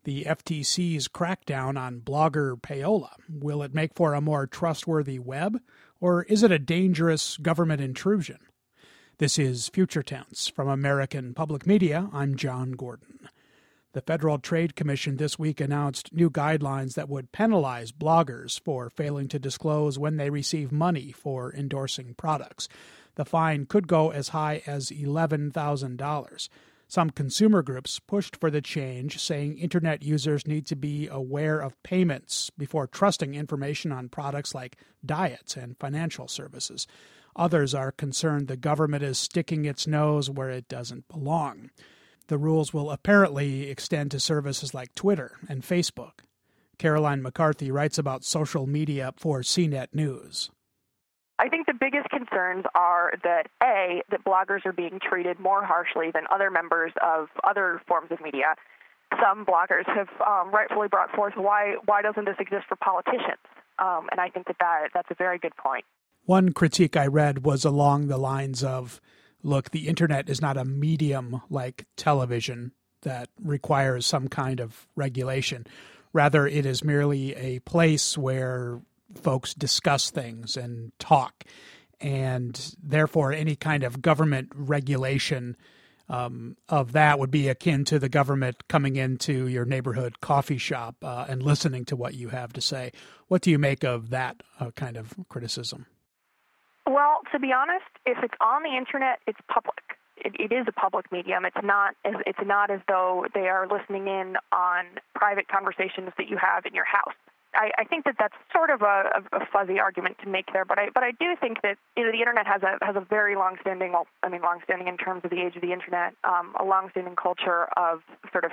The FTC's crackdown on blogger payola, will it make for a more trustworthy web, or is it a dangerous government intrusion? This is Future Tense from American Public Media. I'm John Gordon. The Federal Trade Commission this week announced new guidelines that would penalize bloggers for failing to disclose when they receive money for endorsing products. The fine could go as high as $11,000. Some consumer groups pushed for the change, saying Internet users need to be aware of payments before trusting information on products like diets and financial services. Others are concerned the government is sticking its nose where it doesn't belong. The rules will apparently extend to services like Twitter and Facebook. Caroline McCarthy writes about social media for CNET News. I think the biggest concerns are that, A, that bloggers are being treated more harshly than other members of other forms of media. Some bloggers have rightfully brought forth why doesn't this exist for politicians? And I think that's a very good point. One critique I read was along the lines of, look, the Internet is not a medium like television that requires some kind of regulation. Rather, it is merely a place where folks discuss things and talk, and therefore any kind of government regulation of that would be akin to the government coming into your neighborhood coffee shop and listening to what you have to say. What do you make of that kind of criticism? Well, to be honest, if it's on the Internet, it's public. It is a public medium. It's not as though they are listening in on private conversations that you have in your house. I think that's sort of a fuzzy argument to make there, but I do think that the Internet has a very long-standing in terms of the age of the Internet, a long-standing culture of sort of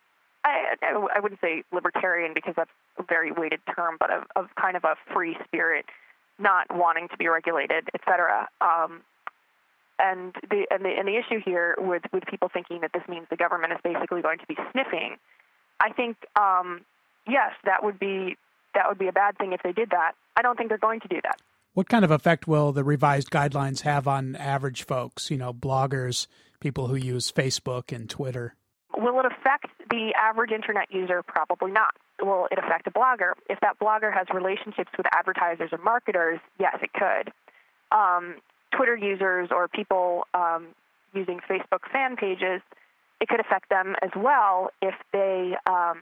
I wouldn't say libertarian because that's a very weighted term, but of kind of a free spirit, not wanting to be regulated, et cetera. And the issue here with people thinking that this means the government is basically going to be sniffing, I think yes, that would be a bad thing if they did that. I don't think they're going to do that. What kind of effect will the revised guidelines have on average folks, bloggers, people who use Facebook and Twitter? Will it affect the average Internet user? Probably not. Will it affect a blogger? If that blogger has relationships with advertisers or marketers, yes, it could. Twitter users or people using Facebook fan pages, it could affect them as well if they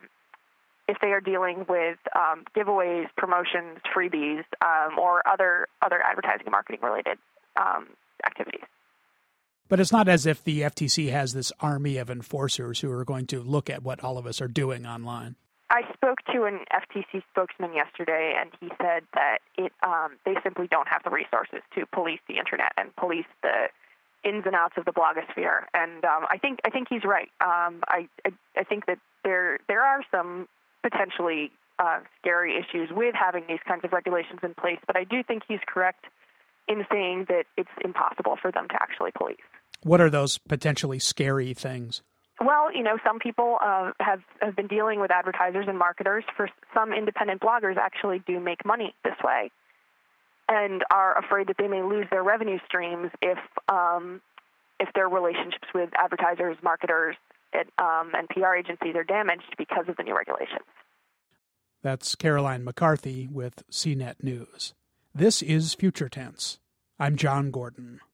are dealing with giveaways, promotions, freebies, or other advertising and marketing related activities. But it's not as if the FTC has this army of enforcers who are going to look at what all of us are doing online. I spoke to an FTC spokesman yesterday, and he said that they simply don't have the resources to police the Internet and police the ins and outs of the blogosphere. And I think he's right. I think that there are some potentially scary issues with having these kinds of regulations in place, but I do think he's correct in saying that it's impossible for them to actually police. What are those potentially scary things? Well, some people have been dealing with advertisers and marketers. For some independent bloggers actually do make money this way and are afraid that they may lose their revenue streams if their relationships with advertisers, marketers, and PR agencies are damaged because of the new regulations. That's Caroline McCarthy with CNET News. This is Future Tense. I'm John Gordon.